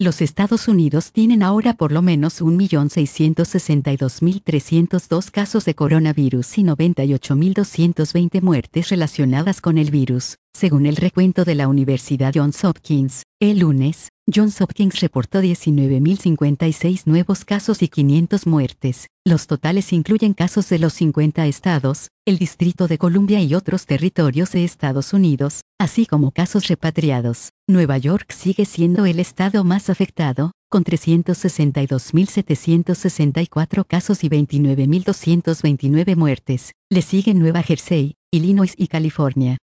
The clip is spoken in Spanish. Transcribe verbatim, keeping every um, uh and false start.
Los Estados Unidos tienen ahora por lo menos un millón seiscientos sesenta y dos mil trescientos dos casos de coronavirus y noventa y ocho mil doscientas veinte muertes relacionadas con el virus, según el recuento de la Universidad Johns Hopkins. El lunes, Johns Hopkins reportó diecinueve mil cincuenta y seis nuevos casos y quinientas muertes. Los totales incluyen casos de los cincuenta estados, el Distrito de Columbia y otros territorios de Estados Unidos, así como casos repatriados. Nueva York sigue siendo el estado más afectado, con trescientos sesenta y dos mil setecientos sesenta y cuatro casos y veintinueve mil doscientas veintinueve muertes. Le siguen Nueva Jersey, Illinois y California.